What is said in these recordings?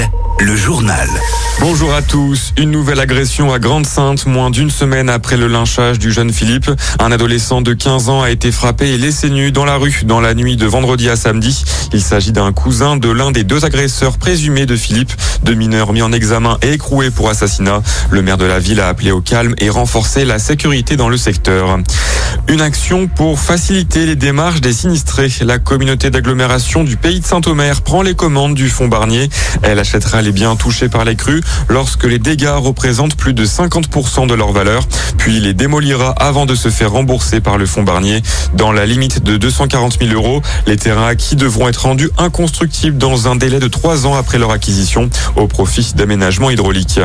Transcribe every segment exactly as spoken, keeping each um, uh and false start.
le journal. Bonjour à tous. Une nouvelle agression à Grande-Synthe, moins d'une semaine après le lynchage du jeune Philippe. Un adolescent de quinze ans a été frappé et laissé nu dans la rue dans la nuit de vendredi à samedi. Il s'agit d'un cousin de l'un des deux agresseurs présumés de Philippe. Deux mineurs mis en examen et écroués pour assassinat. Le maire de la ville a appelé au calme et renforcé la sécurité dans le secteur. Une action pour faciliter les démarches des sinistrés. La communauté d'agglomération du Pays de Saint-Omer prend les commandes du fonds Barnier. Elle achètera les biens touchés par les crues lorsque les dégâts représentent plus de cinquante pour cent de leur valeur, puis les démolira avant de se faire rembourser par le fonds Barnier. Dans la limite de deux cent quarante mille euros, les terrains acquis devront être rendus inconstructibles dans un délai de trois ans après leur acquisition, au profit d'aménagements hydrauliques.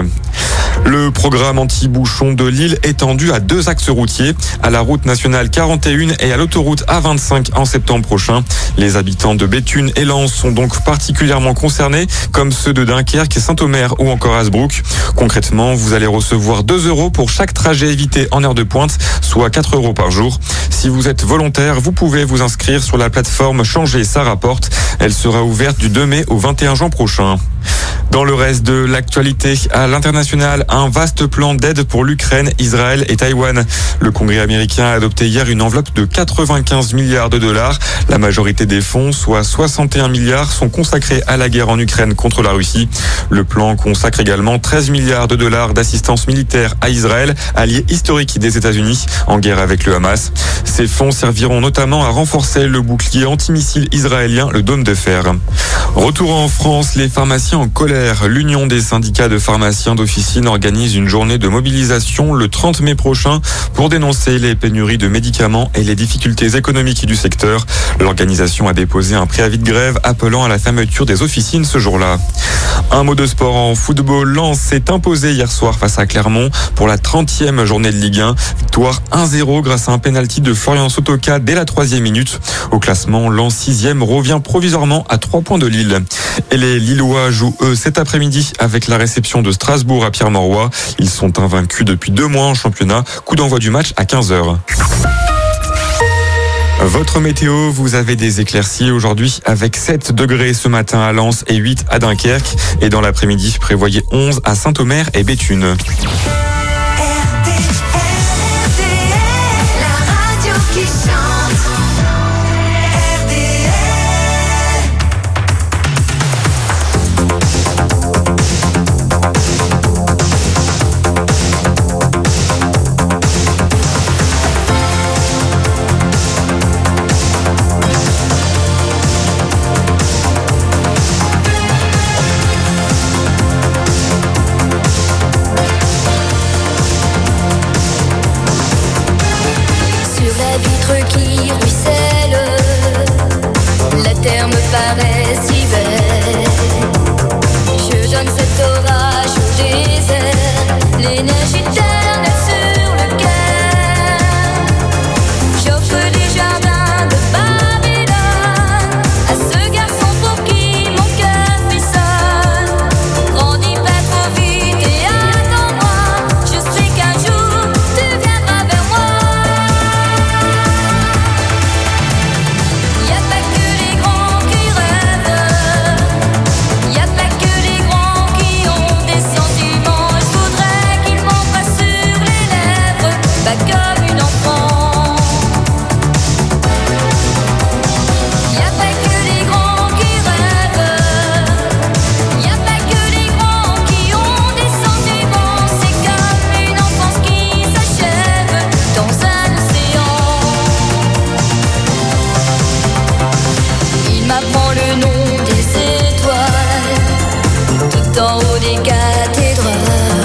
Le programme anti-bouchon de Lille étendu à deux axes routiers, à la route nationale quarante et un et à l'autoroute A vingt-cinq en septembre prochain. Les habitants de Béthune et Lens sont donc particulièrement concernés, comme ceux de Dunkerque, Saint-Omer ou encore Hasbrook. Concrètement, vous allez recevoir deux euros pour chaque trajet évité en heure de pointe, soit quatre euros par jour. Si vous êtes volontaire, vous pouvez vous inscrire sur la plateforme Changer ça rapporte. Elle sera ouverte du deux mai au vingt et un juin prochain. Dans le reste de l'actualité, à l'international, un vaste plan d'aide pour l'Ukraine, Israël et Taïwan. Le Congrès américain a adopté hier une enveloppe de quatre-vingt-quinze milliards de dollars. La majorité des fonds, soit soixante et un milliards, sont consacrés à la guerre en Ukraine contre la Russie. Le plan consacre également treize milliards de dollars d'assistance militaire à Israël, allié historique des États-Unis, en guerre avec le Hamas. Ces fonds serviront notamment à renforcer le bouclier antimissile israélien, le Dôme de Fer. Retour en France, les pharmaciens en colère. L'Union des syndicats de pharmaciens d'officine organise une journée de mobilisation le trente mai prochain pour dénoncer les pénuries de médicaments et les difficultés économiques du secteur. L'organisation a déposé un préavis de grève appelant à la fermeture des officines ce jour-là. Un mot de sport en football. Lens s'est imposé hier soir face à Clermont pour la trentième journée de Ligue un. Victoire un zéro grâce à un pénalty de Florian Sotoka dès la troisième minute. Au classement, Lens sixième revient provisoirement à trois points de Lille. Et les Lillois jouent eux cet après-midi avec la réception de Strasbourg à Pierre-Mauroy. Ils sont invaincus depuis deux mois en championnat. Coup d'envoi du match à quinze heures. Votre météo, vous avez des éclaircies aujourd'hui avec sept degrés ce matin à Lens et huit à Dunkerque. Et dans l'après-midi, prévoyez onze à Saint-Omer et Béthune. Qui ruisselle, la terre me paraît si belle. Je donne cet orage au désert, l'énergie éternelle sur le cœur. J'offre des jardins de Babylone à ce garçon pour qui mon cœur frissonne. Grandis pas trop vite et attends-moi, je sais qu'un jour tu viendras vers moi. Comme une enfant. Y a pas que les grands qui rêvent, y a pas que les grands qui ont des sentiments. C'est comme une enfance qui s'achève dans un océan. Il m'apprend le nom des étoiles, tout en haut des cathédrales.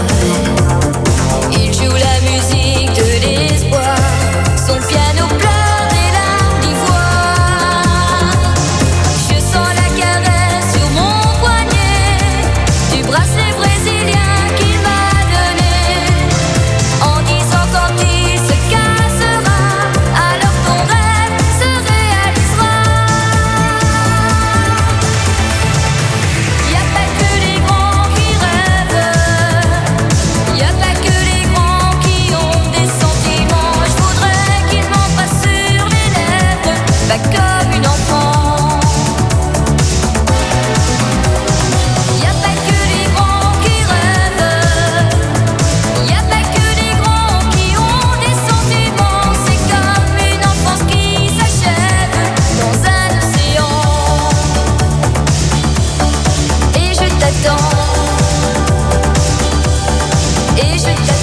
Il joue la musique de l'espoir, son piano pleure des larmes d'ivoire. Je sens la caresse sur mon poignet du bracelet brésilien qu'il m'a donné, en disant quand il se cassera, alors ton rêve se réalisera. Y a pas que les grands qui rêvent.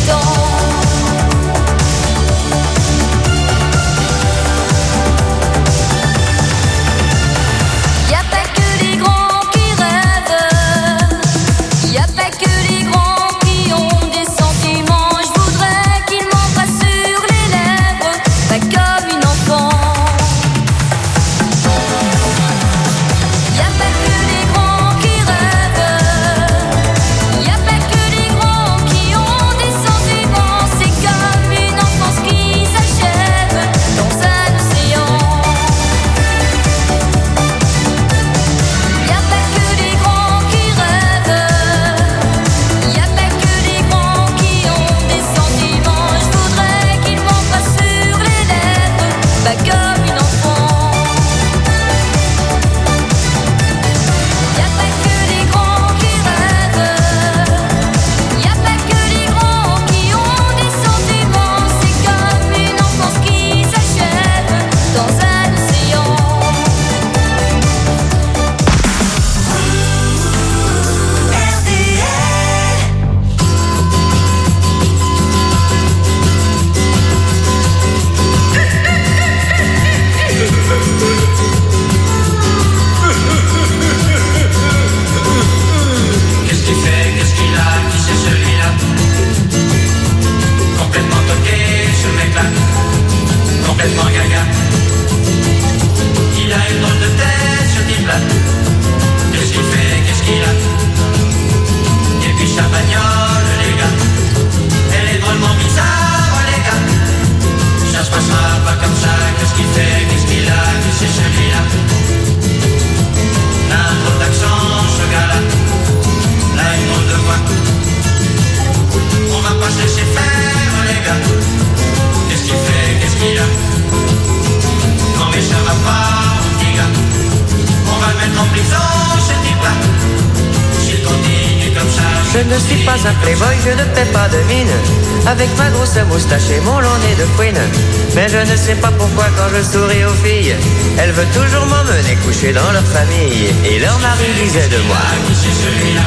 Je ne suis pas un playboy, je ne fais pas de mine, avec ma grosse moustache et mon long nez de fouine. Mais je ne sais pas pourquoi quand je souris aux filles, elles veulent toujours m'emmener coucher dans leur famille. Et leur mari disait de moi: qui c'est celui-là?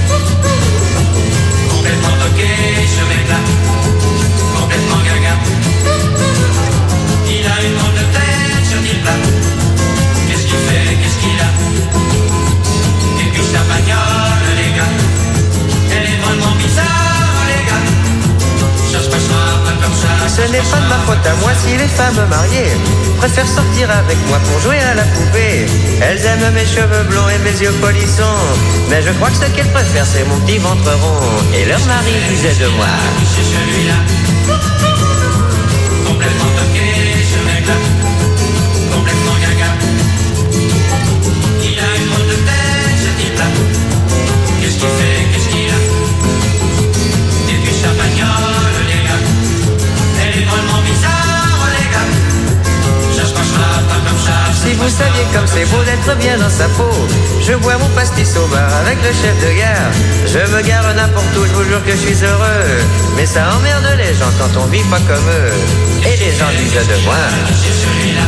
Complètement toqué, ce mec-là, complètement gaga. Il a une drôle de tête, ce type-là. Qu'est-ce qu'il fait, qu'est-ce qu'il a? Et puis sa bagnole, les gars, elle est vraiment bizarre, les gars. Ça se passera pas comme ça. Ce n'est pas de ma faute à moi si les femmes mariées préfèrent sortir avec moi pour jouer à la poupée. Elles aiment mes cheveux blonds et mes yeux polissons, mais je crois que ce qu'elles préfèrent c'est mon petit ventre rond. Et leur mari disait de moi: qui c'est celui-là? Complètement toqué, ce mec-là, complètement gaga. Il a une drôle de tête, ce type-là. Qu'est-ce qu'il fait, qu'est-ce qu'il a? Et puis sa bagnole, les gars, elle est drôlement bizarre, les gars. Ça se passera pas comme ça. Si vous saviez comme c'est beau d'être bien dans sa peau, je bois mon pastis au bar avec le chef de gare. Je me gare n'importe où, je vous jure que je suis heureux. Mais ça emmerde les gens quand on vit pas comme eux. Et les gens disent de moi: c'est celui-là,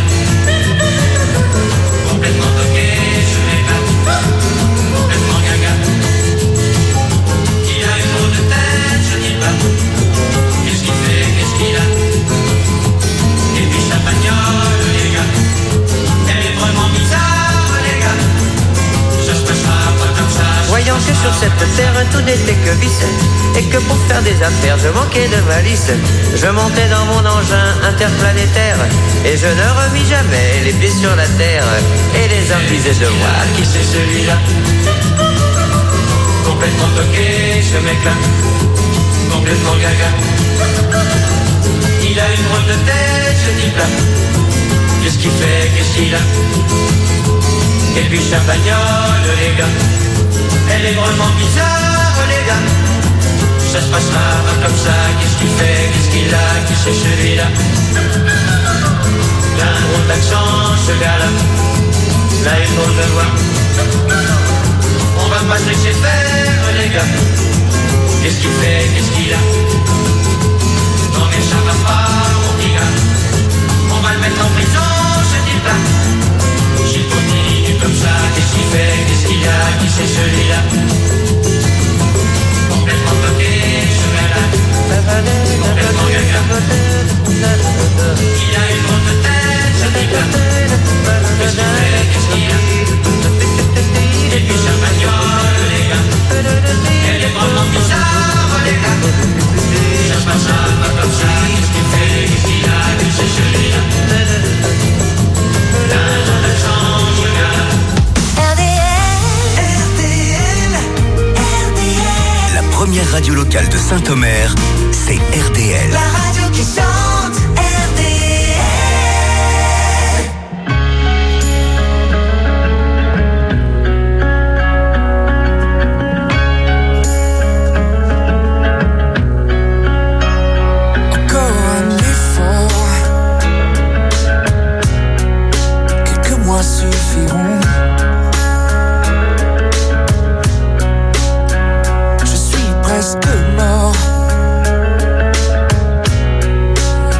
complètement toqué, ce mec-là, complètement gaga. Il a une drôle de tête, je dis pas. Qu'est-ce qu'il fait, qu'est-ce qu'il a? Et puis sa bagnole, les gars, elle est vraiment bizarre, les gars. Ça se passera pas comme ça. Voyant que sur cette terre tout n'était que vice, et que pour faire des affaires je manquais de malice, je montais dans mon engin interplanétaire, et je ne remis jamais les pieds sur la terre. Et les hommes disaient de moi: qui c'est celui-là? Complètement toqué, ce mec-là, complètement gaga. Il a une drôle de tête, ce type-là. Qu'est-ce qu'il fait, qu'est-ce qu'il a? Et puis sa bagnole, les gars, elle est vraiment bizarre, les gars. Ça se passera pas comme ça. Qu'est-ce qu'il fait, qu'est-ce qu'il a? Qui c'est celui-là? Il a un drôle d'accent, ce gars-là. Là, il faut le voir. On va pas se laisser faire, les gars. Qu'est-ce qu'il fait, qu'est-ce qu'il a? Non mais ça va pas, mon petit gars. On va le mettre en prison, ce type-là. S'il continue comme ça, qu'est-ce qu'il fait, qu'est-ce qu'il a? Qui c'est celui-là? Complètement toqué, ce gars-là. première radio locale de Saint-Omer, c'est R D L. La radio qui chante, R D L. Encore un effort, quelques mois suffiront. Je suis presque mort.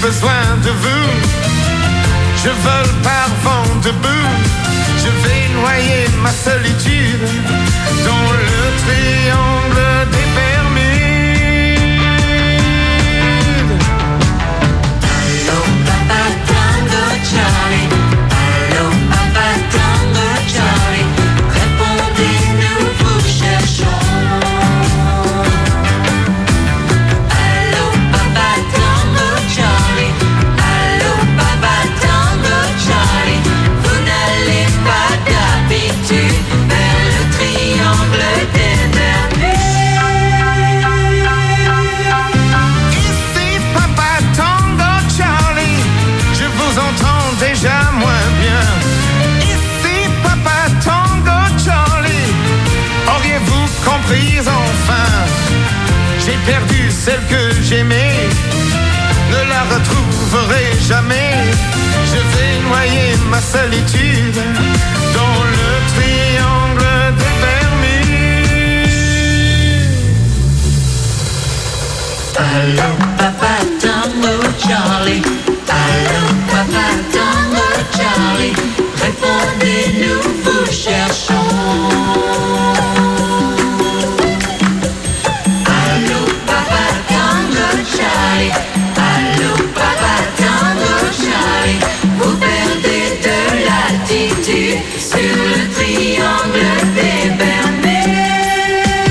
besoin de vous. Je vole par vent debout. Je vais noyer ma solitude dans le triangle des Bermudes. Allô papa Tango Charlie, allô papa Tango Charlie, répondez-nous, vous cherchons. Allô papa Tango Charlie, allô papa Tango Charlie, vous n'allez pas d'habitude vers le triangle des Bermudes. Ici Papa Tango Charlie, je vous entends déjà moins bien. Ici Papa Tango Charlie, auriez-vous compris enfin? J'ai perdu celle que j'aimais, ne la retrouverai jamais. Je vais noyer ma solitude dans le triangle des Bermudes. Allô papa Tango Charlie, allô papa Tango Charlie, répondez-nous, vous cherchons. Allô papa Tango Charlie, allô papa Tango Charlie, vous perdez de l'altitude sur le triangle des Bermudes.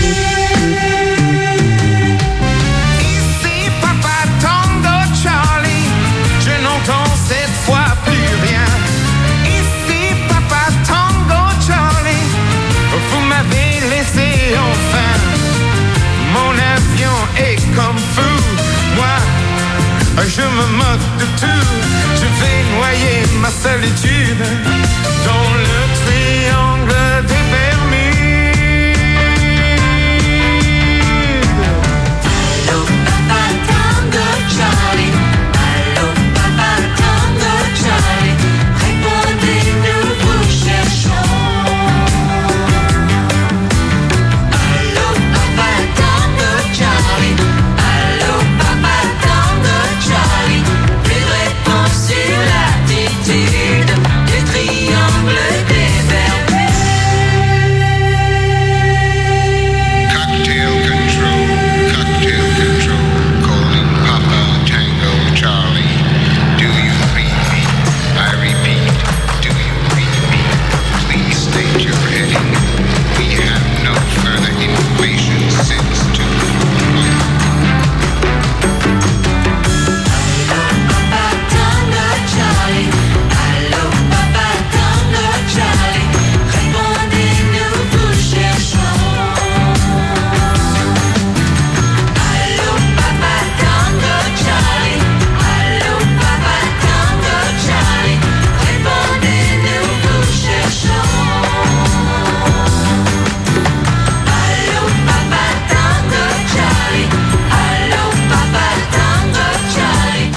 Ici Papa Tango Charlie, je n'entends cette fois plus rien. Ici Papa Tango Charlie, vous m'avez laissé enfin. Mon avion est comme fou, moi je me moque de tout. Je vais noyer ma solitude dans le triangle des Bermudes. Allô papa Tango Charlie, allô papa Tango Charlie, répondez-nous, vous cherchons. Allô papa Tango Charlie, allô papa Tango Charlie, plus de réponse sur l'attitude du triangle des Bermudes. Cocktail control, cocktail control, calling Papa Tango Charlie. Do you read me? I repeat, do you read me? Please state your heading. We have no further information since two forty-one. Papa Tango Charlie, allô papa Tango Charlie, répondez-nous, vous cherchons. Allô papa Tango Charlie, allô papa Tango Charlie, répondez-nous, vous cherchons. Allô papa Tango Charlie, allô papa Tango Charlie.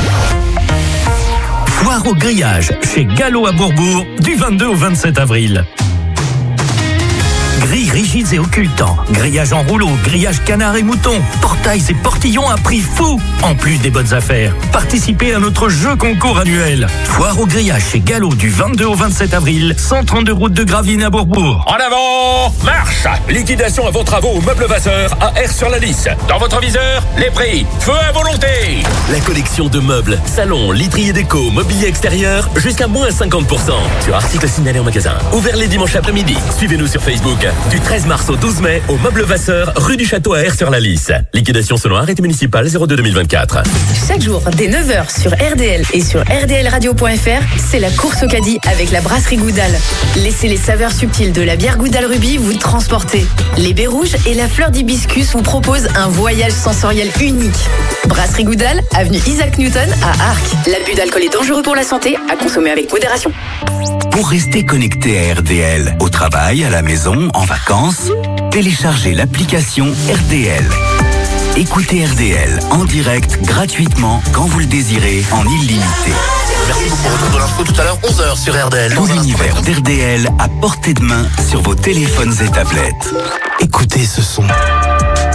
Foire au grillage chez Gallo à Bourbourg du vingt-deux au vingt-sept avril. Grilles rigides et occultants, grillage en rouleau, grillage canard et mouton, portails et portillons à prix fou, en plus des bonnes affaires. Participez à notre jeu concours annuel. Foire au grillage chez Gallo du vingt-deux au vingt-sept avril, cent trente-deux route de Gravelines à Bourbourg. En avant, marche! Liquidation à vos travaux au meuble Vasseur à R sur la Lys. Dans votre viseur, les prix. Feu à volonté! La collection de meubles, salons, literie déco, mobilier extérieur, jusqu'à moins cinquante pour cent sur articles signalés en magasin. Ouvert les dimanches après-midi. Suivez-nous sur Facebook. Du treize mars au douze mai, au meuble Vasseur, rue du Château à R sur la Lys. Liquidation selon arrêté municipal zéro deux deux mille vingt-quatre. Chaque jour, dès neuf heures sur R D L et sur r d l radio point f r, c'est la course au caddie avec la brasserie Goudal. Laissez les saveurs subtiles de la bière Goudal Ruby vous transporter. Les baies rouges et la fleur d'hibiscus vous proposent un voyage sensoriel unique. Brasserie Goudal, avenue Isaac Newton à Arques. L'abus d'alcool est dangereux pour la santé, à consommer avec modération. Pour rester connecté à R D L, au travail, à la maison, en vacances, téléchargez l'application R D L. Écoutez R D L en direct, gratuitement, quand vous le désirez, en illimité. Merci beaucoup. Retour de l'info tout à l'heure, onze heures sur R D L. Tout l'univers d'R D L à portée de main sur vos téléphones et tablettes. Écoutez ce son.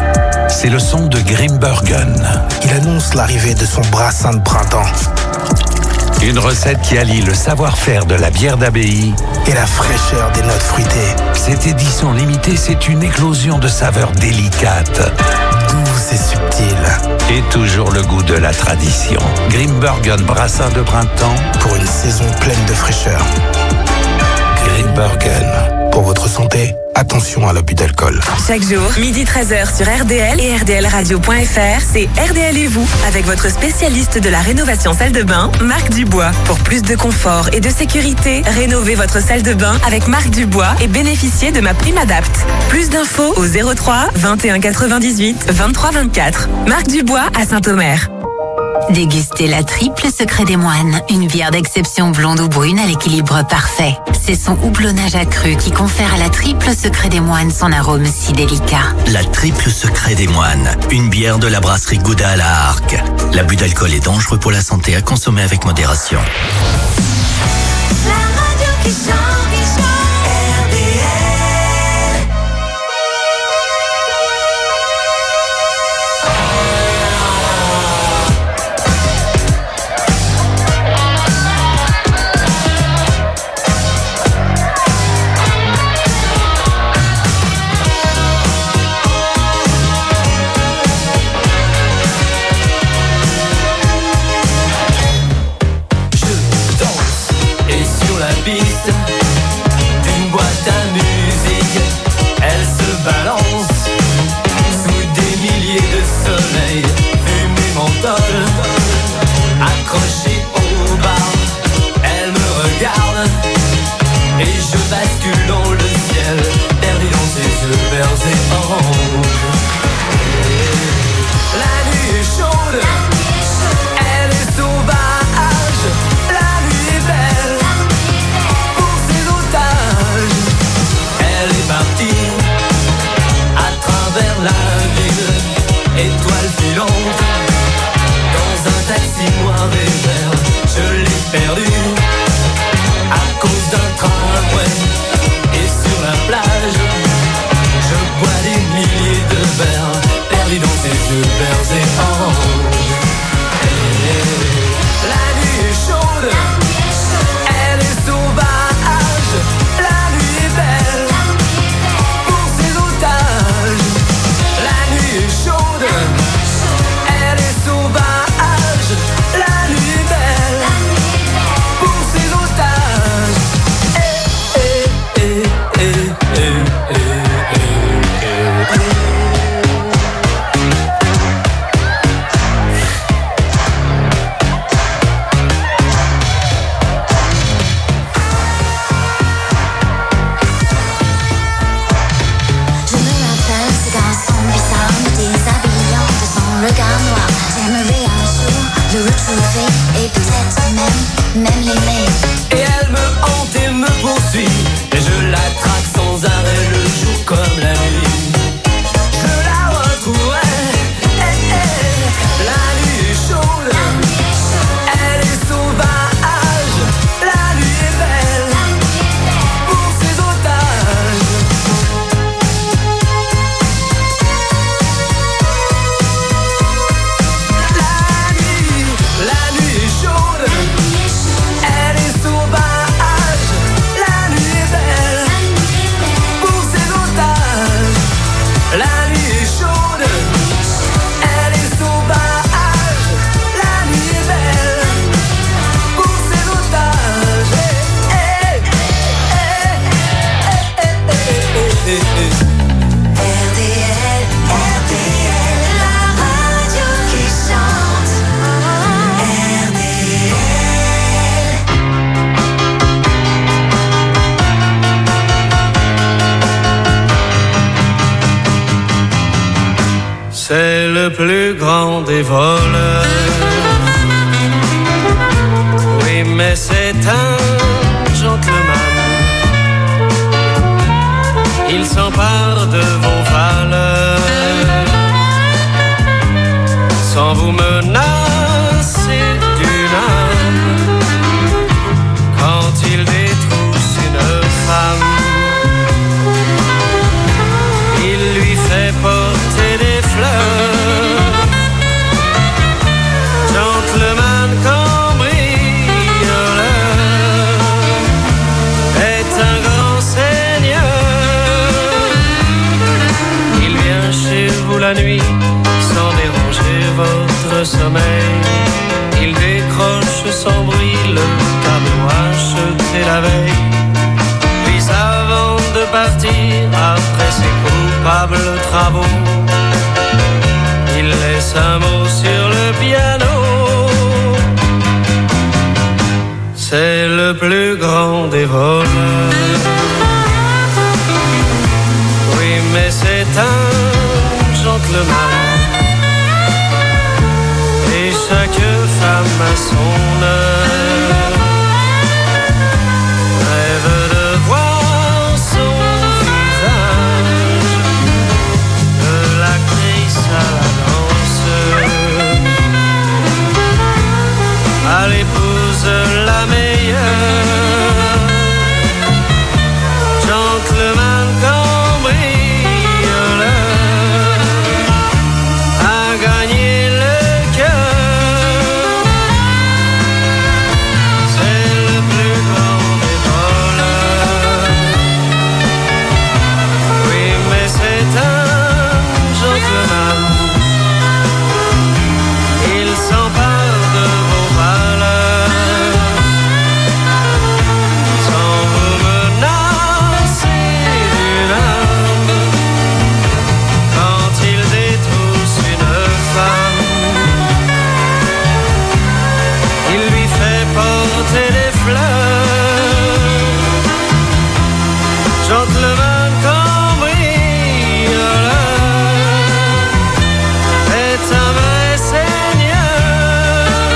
c'est le son de Grimbergen. Il annonce l'arrivée de son brassin de printemps. Une recette qui allie le savoir-faire de la bière d'abbaye et la fraîcheur des notes fruitées. Cette édition limitée, c'est une éclosion de saveurs délicates. Douce et subtile. Et toujours le goût de la tradition. Grimbergen brassin de printemps. Pour une saison pleine de fraîcheur. Grimbergen. Pour votre santé, attention à l'abus d'alcool. Chaque jour, midi treize heures sur R D L et R D L radio point F R, c'est R D L et vous, avec votre spécialiste de la rénovation salle de bain, Marc Dubois. Pour plus de confort et de sécurité, rénovez votre salle de bain avec Marc Dubois et bénéficiez de ma prime Adapt. Plus d'infos au zéro trois vingt et un quatre-vingt-dix-huit vingt-trois vingt-quatre. Marc Dubois à Saint-Omer. Dégustez la triple secret des moines, une bière d'exception blonde ou brune à l'équilibre parfait. C'est son houblonnage accru qui confère à la triple secret des moines son arôme si délicat. La triple secret des moines, une bière de la brasserie Gouda à la Harque. L'abus d'alcool est dangereux pour la santé, à consommer avec modération. La radio qui chante, qui chante. R D L. D'une boîte à musique, elle se balance sous des milliers de soleils, fumée menthol, accrochée au bar. Elle me regarde et je bascule dans le ciel, perdu dans ses yeux verts et oranges. La nuit est chaude, elle est sauvage, la nuit est belle. Elle est partie à travers la ville, étoile filante, dans un taxi noir et vert. Je l'ai perdue à cause d'un tramway. Et sur la plage, je bois des milliers de verres, perdus dans ses yeux verts et oranges. La nuit est chaude, elle est sauvage, la nuit est belle pour ses otages. La nuit est chaude, elle est sauvage, la nuit est belle pour ses otages. Eh, eh, eh, eh, eh, eh, eh, eh. Regard noir, j'aimerais un jour le retrouver et peut-être même, même l'aimer. Et elle me hante et me poursuit, et je la traque sans arrêt le jour comme la nuit. Je la retrouverai, eh, eh. La nuit est chaude, elle est sauvage, la nuit est belle pour ses otages. La nuit est chaude, elle est sauvage, la nuit est belle pour ses otages. La nuit est chaude, elle est sauvage, la nuit est belle pour ses otages. Eh, eh, eh, eh, eh, eh, eh, eh, eh. R D L, R D L, la radio qui chante. R D L. C'est le plus grand des voleurs. Oui, mais c'est un gentleman. Il s'empare de vos valeurs sans vous menacer d'une âme. Quand il détrousse une femme, il lui fait porter des fleurs. la veille. Puis avant de partir, après ses coupables travaux, il laisse un mot sur le piano. C'est le plus grand des voleurs. Oui, mais c'est un gentleman. Et chaque femme a son heure. Rêve de voir son visage, de l'actrice à la danseuse, à l'épouse la meilleure, gentleman cambrioleur, a gagné le cœur. C'est le plus grand des voleurs. Oui, mais c'est un gentleman. Il s'empare de vos valeurs, sans vous menacer d'une arme. Quand il détrousse une femme, il lui fait porter des fleurs. Gentleman cambrioleur est un vrai seigneur.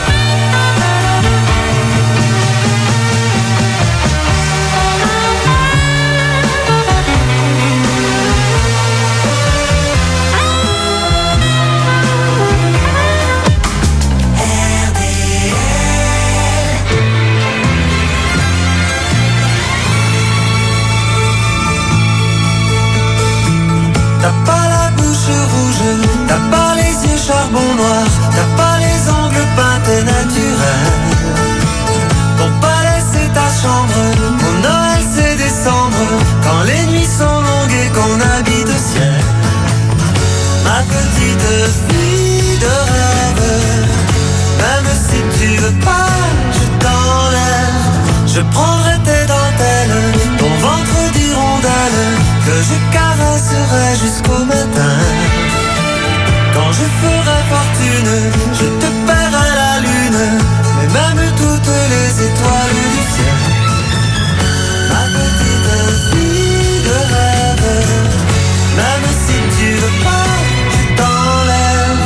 T'as pas la bouche rouge, t'as pas les yeux charbon noir, t'as pas les ongles peintés naturels. Ton palais c'est ta chambre, mon Noël c'est décembre, quand les nuits sont longues et qu'on habite au ciel. Ma petite fille de rêve, même si tu veux pas, je t'enlève. Je prendrai tes dentelles, ton ventre d'hirondelle, que je caresserai jusqu'au matin. Quand je ferai fortune, je te paierai la lune, mais même toutes les étoiles du ciel. Ma petite fille de rêve, même si tu veux pas, je t'enlève.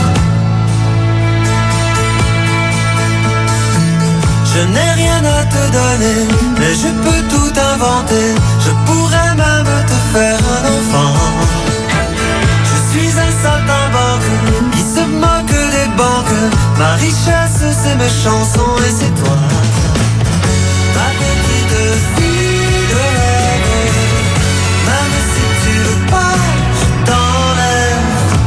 Je n'ai rien à te donner, mais je peux tout inventer. Je pourrais même te faire un enfant. Je suis un saltimbanque qui se moque des banques. Ma richesse c'est mes chansons et c'est toi. Ma petite fille de rêve, même si tu veux pas, je t'enlève.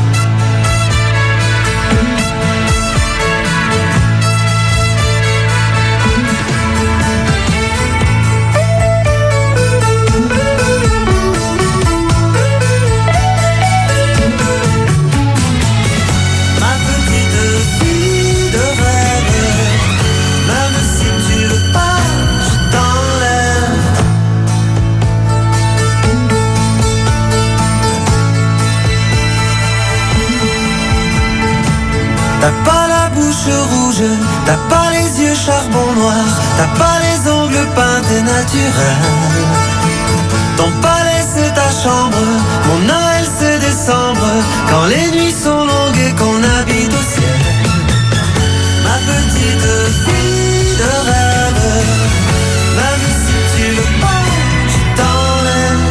Ma petite fille de rêve, même si tu veux pas, je t'enlève. T'as pas la bouche rouge, t'as pas les yeux charbon noir, t'as pas les ongles peintés naturels. Ton palais c'est ta chambre, mon Noël c'est décembre, quand les nuits sont longues et qu'on habite au ciel. Ma petite fille de rêve, même si tu veux pas, je t'enlève.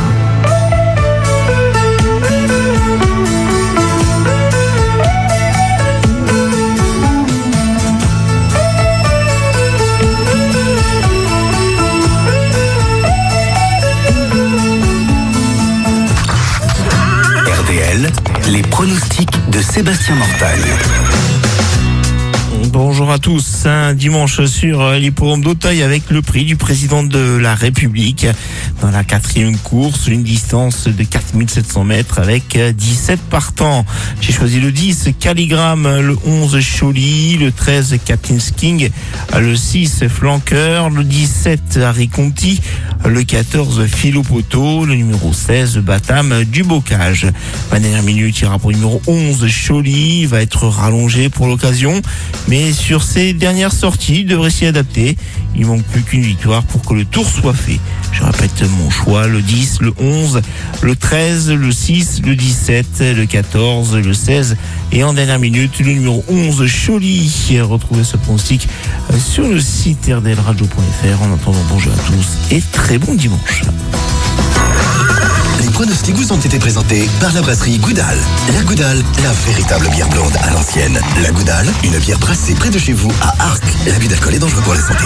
R D L, les pronostics de Sébastien Mortagne. Bonjour. bonjour à tous. Un dimanche sur l'hippodrome d'Auteuil avec le prix du président de la République. Dans la quatrième course, une distance de quatre mille sept cents mètres avec dix-sept partants. J'ai choisi le dix, Calligramme, le onze, Choly, le treize, Captain's King, le six, Flanqueur, le dix-sept, Harry Conti, le quatorze, Philopoto, le numéro seize, Batam du Bocage. La dernière minute, il ira pour le numéro onze, Choly, va être rallongé pour l'occasion, mais sur ses dernières sorties, il devrait s'y adapter. Il manque plus qu'une victoire pour que le tour soit fait. Je répète mon choix, le dix, le onze, le treize, le six, le dix-sept, le quatorze, le seize et en dernière minute, le numéro onze, Choly. Retrouvez ce pronostic sur le site r d l radio point f r. En attendant, bonjour à tous et très bon dimanche. Les pronostics vous ont été présentés par la brasserie Goudal. La Goudal, la véritable bière blonde à l'ancienne. La Goudal, une bière brassée près de chez vous à Arques. L'abus d'alcool est dangereux pour la santé.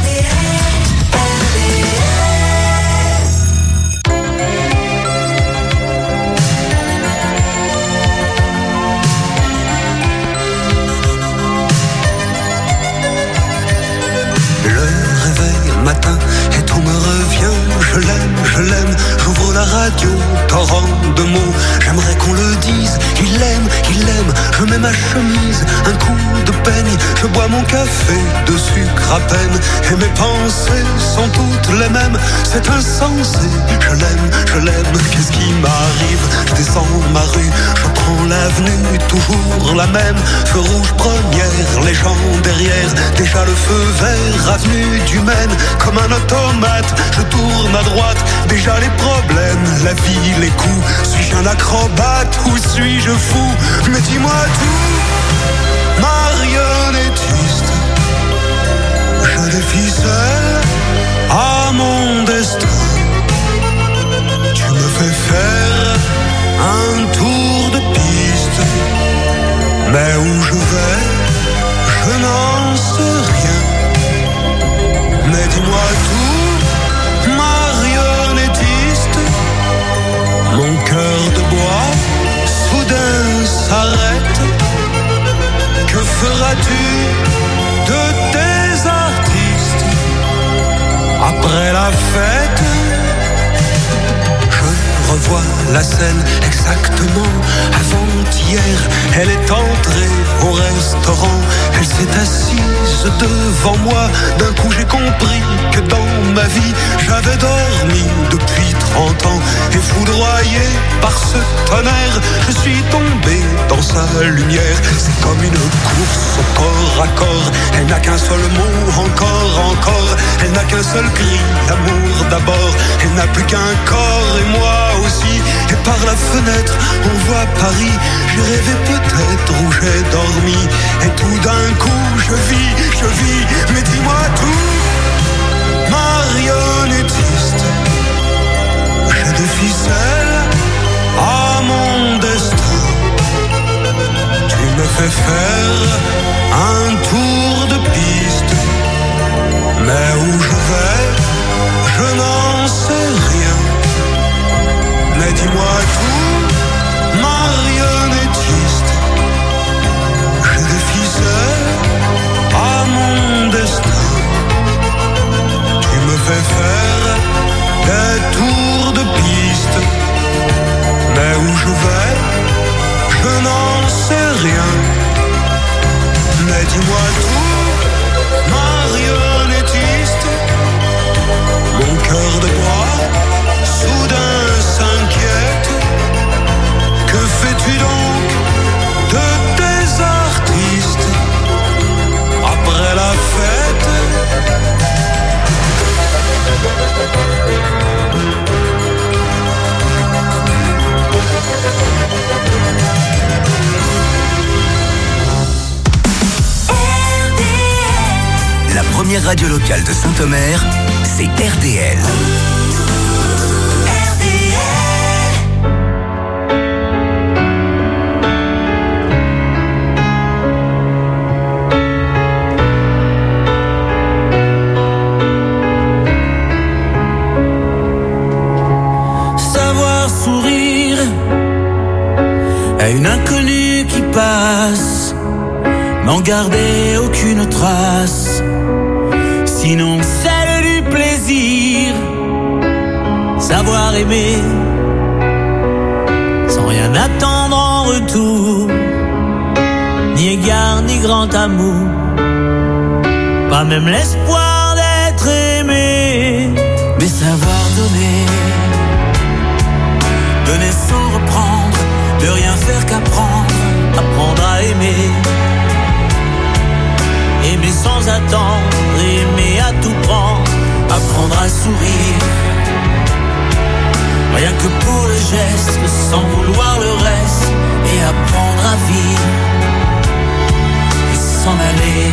Matin et tout me revient, je l'aime, je l'aime, j'ouvre la radio, torrent de mots, j'aimerais qu'on le dise, il l'aime, il l'aime, je mets ma chemise, un coup de peigne, je bois mon café de sucre à peine, et mes pensées sont toutes les mêmes, c'est insensé, je l'aime, je l'aime, qu'est-ce qui m'arrive, je descends ma rue, je prends l'avenue, toujours la même, feu rouge première, les gens derrière, déjà le feu vert, avenue du Maine, comme un automate, je tourne à droite, déjà les problèmes, la vie, les coups, suis-je un acrobate ou suis-je fou? Mais dis-moi tout, marionnettiste, je les ficelle à mon destin, tu me fais faire un tour de piste, mais où je vais, je n'en sais rien. Mais dis-moi tout, marionnettiste, mon cœur de bois soudain s'arrête. Que feras-tu de tes artistes après la fête? Je revois la scène exactement avant-hier. Elle est entrée au restaurant, elle s'est assise devant moi. D'un coup j'ai compris que dans ma vie j'avais dormi depuis trente ans. Et foudroyé par ce tonnerre, je suis tombé dans sa lumière. C'est comme une course au corps à corps. Elle n'a qu'un seul mot, encore, encore. Elle n'a qu'un seul cri, l'amour d'abord. Elle n'a plus qu'un corps et moi aussi. Et par la fenêtre on voit Paris. J'ai rêvé peut-être où j'ai dormi. Et tout d'un coup je vis, je vis. Mais dis-moi tout, marionnettiste, j'ai des ficelles à mon destin. Tu me fais faire un tour de piste, mais où je vais, je n'en sais rien. Mais dis-moi tout, marionnettiste, j'ai des ficelles à mon destin. Tu me fais faire des tours de piste, mais où je vais, je n'en sais rien. Mais dis-moi tout, marionnettiste, mon cœur de bois soudain s'inquiète. Que fais-tu donc de tes artistes après la fête? La première radio locale de Saint-Omer, c'est R D L. Savoir sourire à une inconnue qui passe, mais n'en garder aucune trace, sinon celle du plaisir. Savoir aimer sans rien attendre en retour, ni égard ni grand amour, pas même l'espoir d'être aimé, mais savoir donner, donner sans reprendre, de rien faire qu'apprendre, apprendre à aimer, aimer sans attendre, aimer à tout prendre, apprendre à sourire, rien que pour le geste, sans vouloir le reste, et apprendre à vivre, et s'en aller.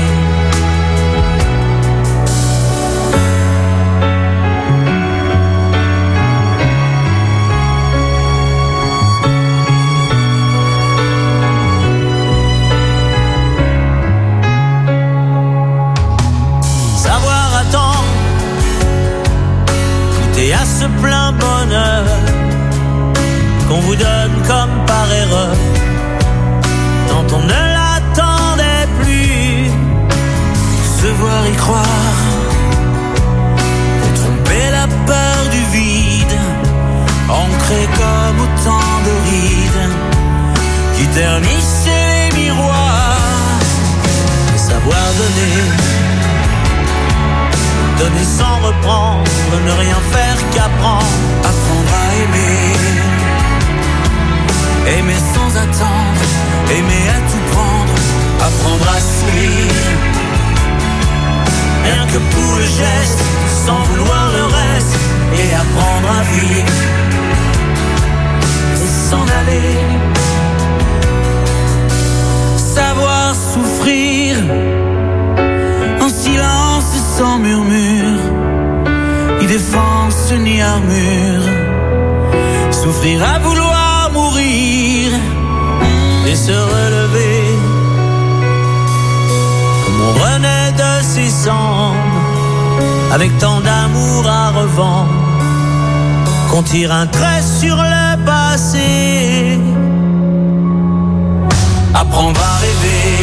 Et à ce plein bonheur qu'on vous donne comme par erreur, quand on ne l'attendait plus, se voir y croire, pour tromper la peur du vide, ancré comme autant de rides qui ternissaient les miroirs, et savoir donner, donner sans reprendre, ne rien faire qu'apprendre, apprendre à aimer, aimer sans attendre, aimer à tout prendre, apprendre à sourire, rien que pour le geste, sans vouloir le reste, et apprendre à vivre, et s'en aller, savoir souffrir, en silence sans murmure, ni défense ni armure, souffrir à vouloir mourir, et se relever, comme on renaît de ses cendres, avec tant d'amour à revendre, qu'on tire un trait sur le passé, apprendre à rêver,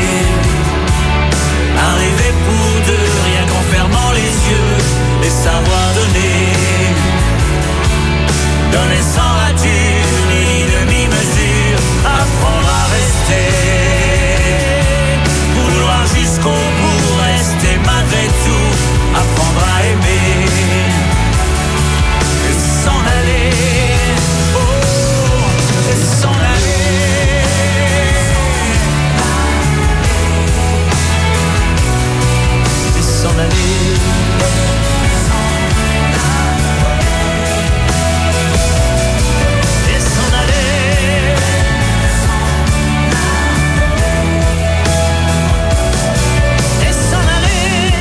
à rêver pour deux, rien qu'en fermant les yeux, et savoir donner, donner sans rature, ni demi-mesure, apprendre à rester, vouloir jusqu'au bout, rester malgré tout, apprendre à aimer, et s'en aller, oh, et s'en aller. S'en aller, et s'en aller, et s'en aller.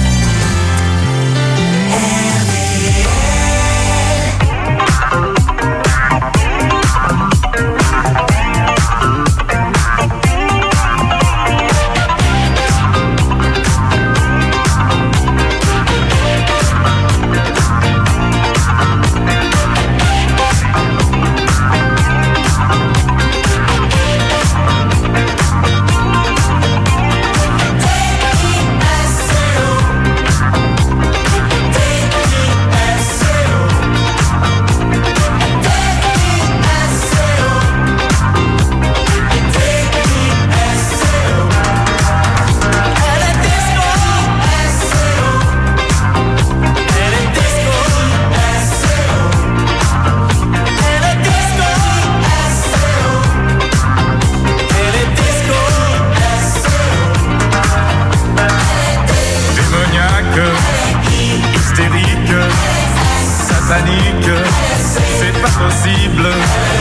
C'est pas possible.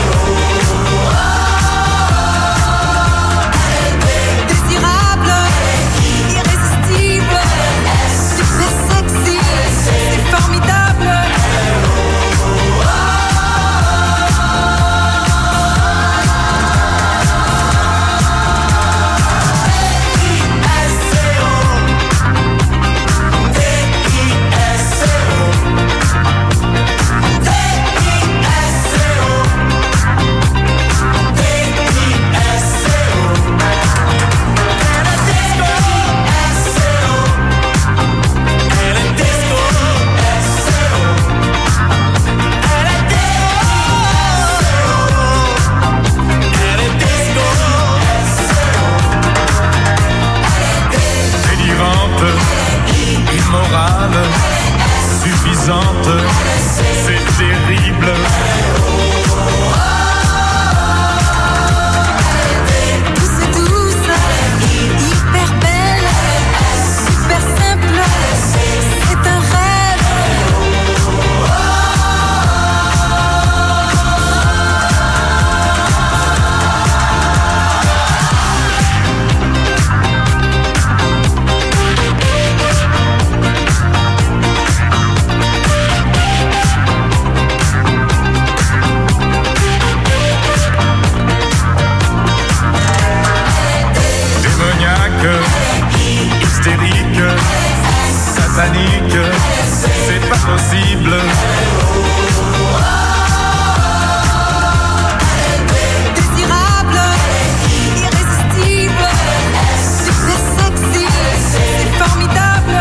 Désirable, irrésistible, super sexy, c'est formidable. séduisante, c'est terrible. Douce, douce, hyper belle, super simple, c'est un rêve. Hystérique, satanique, c'est pas possible. Désirable, irrésistible, super sexy, c'est formidable.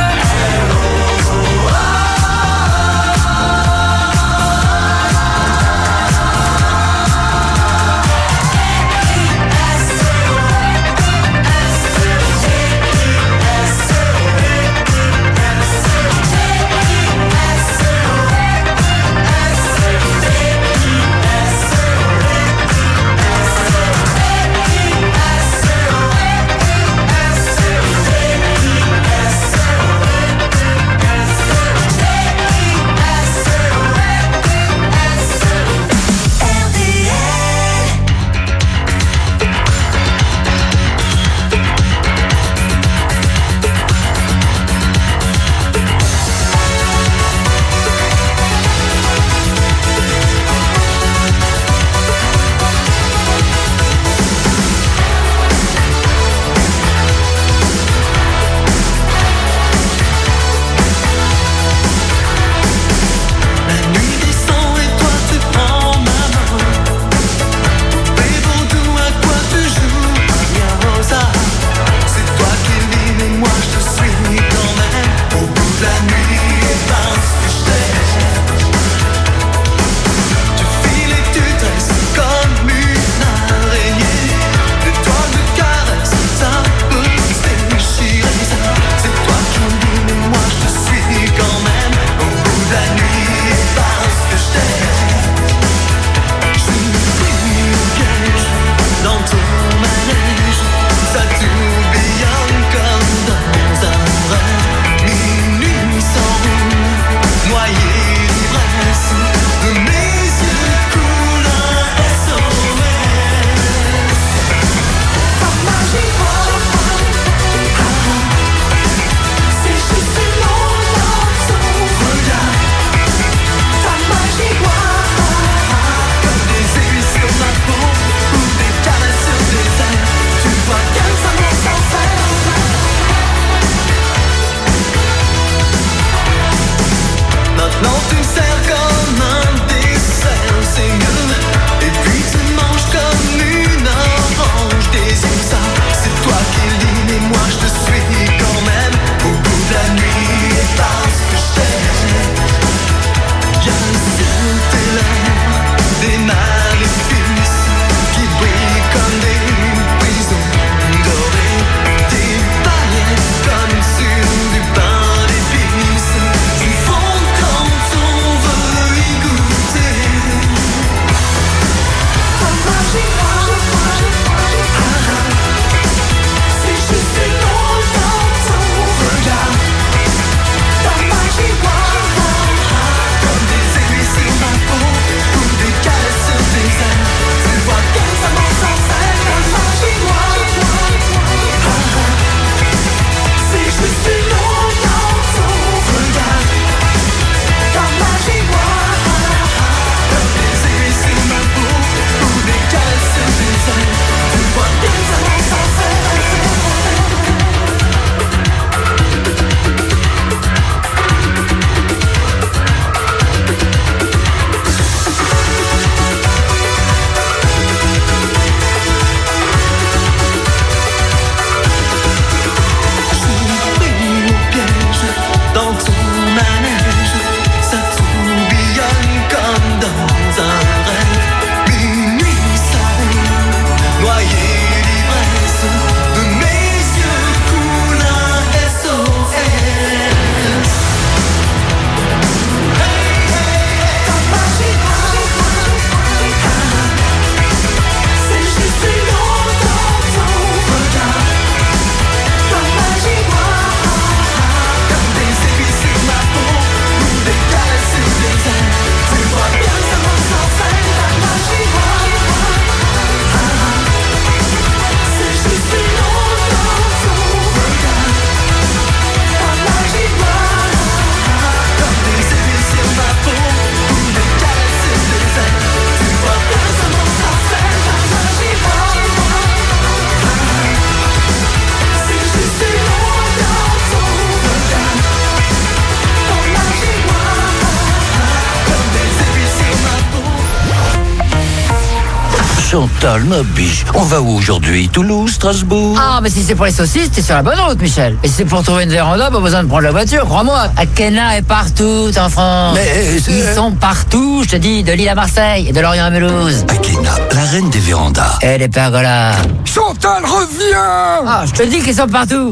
Chantal, ma biche, on va où aujourd'hui? Toulouse, Strasbourg? Ah, mais si c'est pour les saucisses, t'es sur la bonne route, Michel. Et si c'est pour trouver une véranda, pas besoin de prendre la voiture, crois-moi. Akena est partout en France. Mais c'est- Ils sont partout, je te dis, de Lille à Marseille et de Lorient à Mulhouse. Akena, la reine des vérandas. Et les pergolas. Chantal, reviens! Ah, je te dis qu'ils sont partout.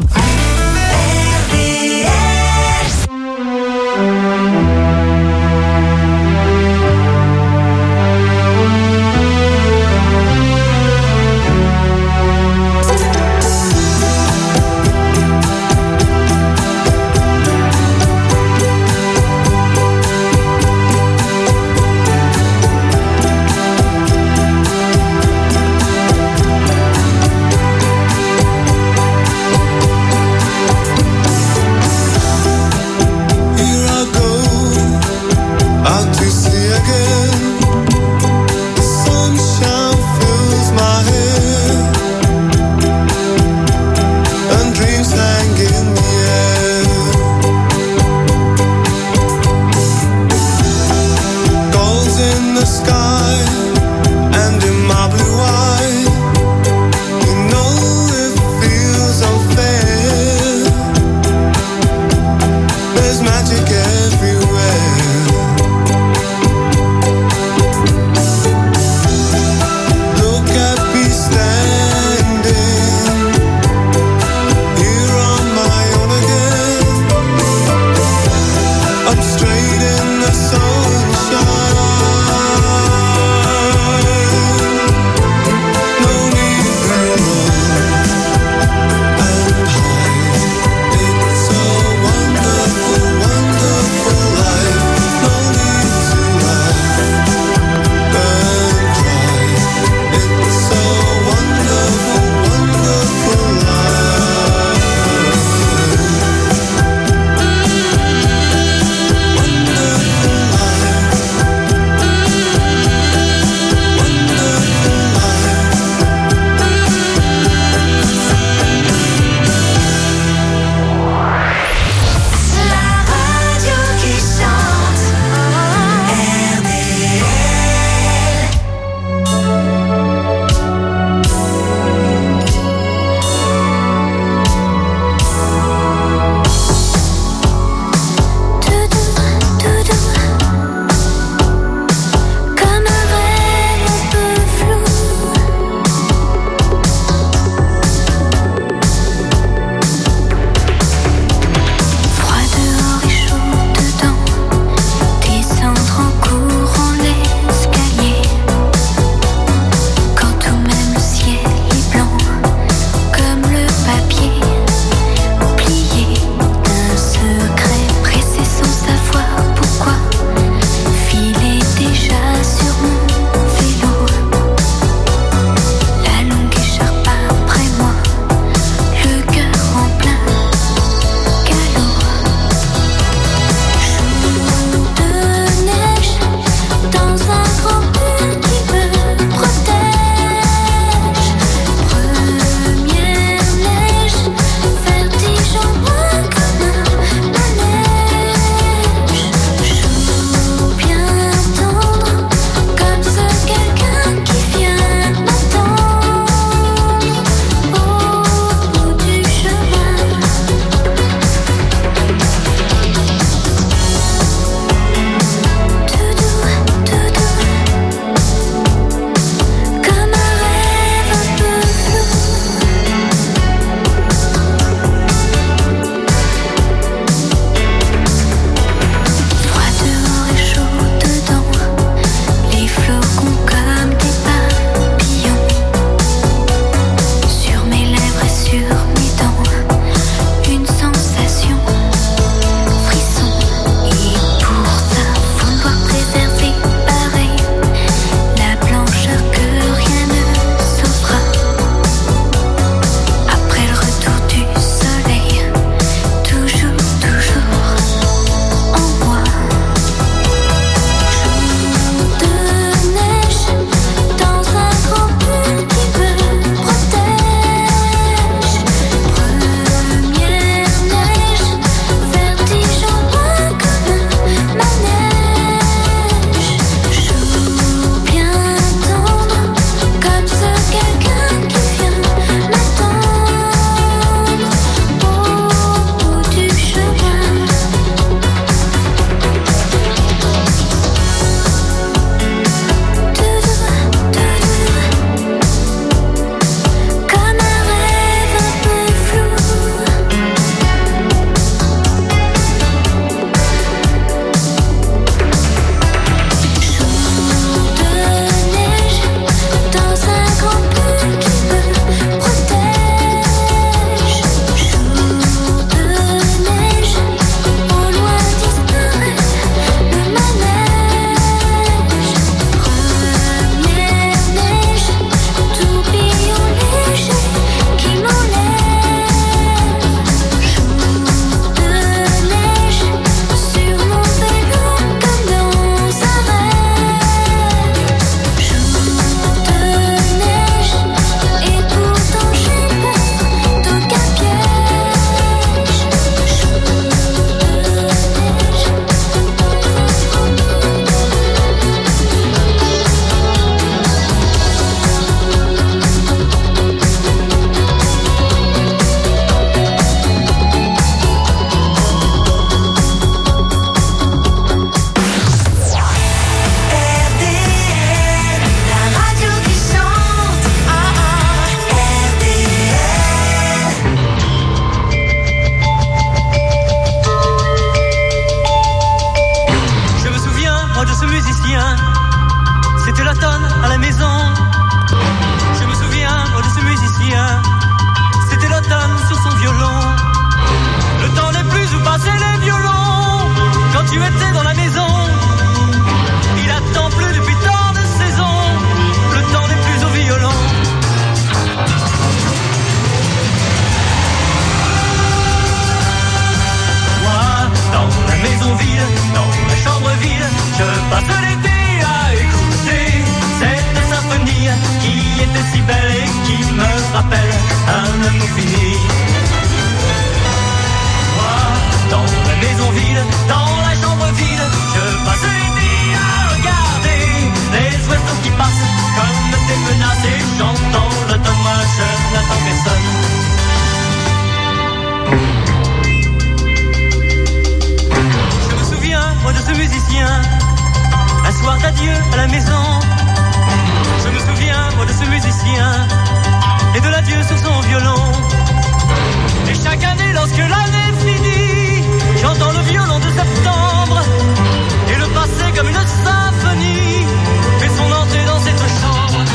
la maison. Je me souviens, moi, de ce musicien et de l'adieu sur son violon. Et chaque année, lorsque l'année finit, j'entends le violon de septembre. Et le passé, comme une symphonie, fait son entrée dans cette chambre.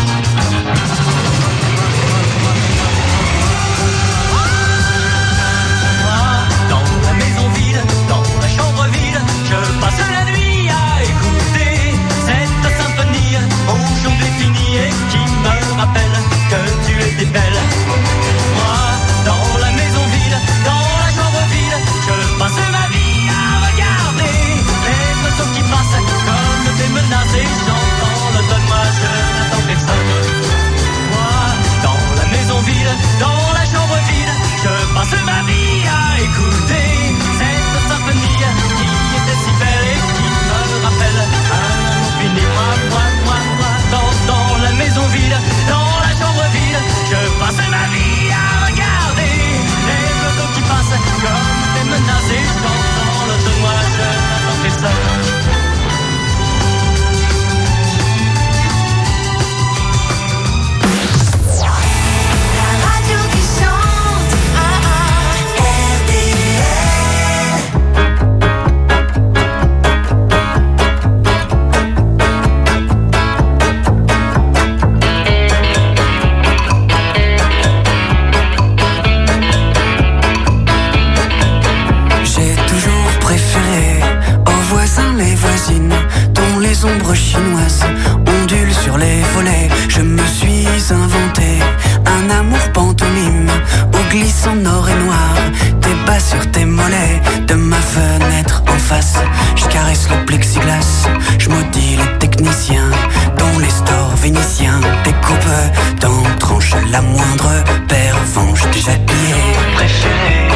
Dans la maison vide, dans la chambre vide, je passe la nuit à écouter cette symphonie au jour défini et qui me rappelle que tu étais belle. Moi, dans la maison vide, dans la chambre vide, je passe ma vie à regarder les motos qui passent comme des menaces et j'entends le donne-moi, je n'attends personne. Moi, dans la maison vide, dans la chambre vide, je passe ma vie à écouter cette symphonie qui était si belle et qui me rappelle un amour fini. Moi, moi, moi, moi, dans, dans la maison vide, dans la chambre vide, je passe ma vie à regarder les motos qui passent comme des menaces et j'entends le donne-moi, je n'attends personne. Dont les ombres chinoises ondulent sur les volets. Je me suis inventé un amour pantomime où glissant nord et noir tes bas sur tes mollets. De ma fenêtre en face, je caresse le plexiglas. Je maudis les techniciens dont les stores vénitiens découpent dans tranches la moindre paire vange déjà pliée. Préféré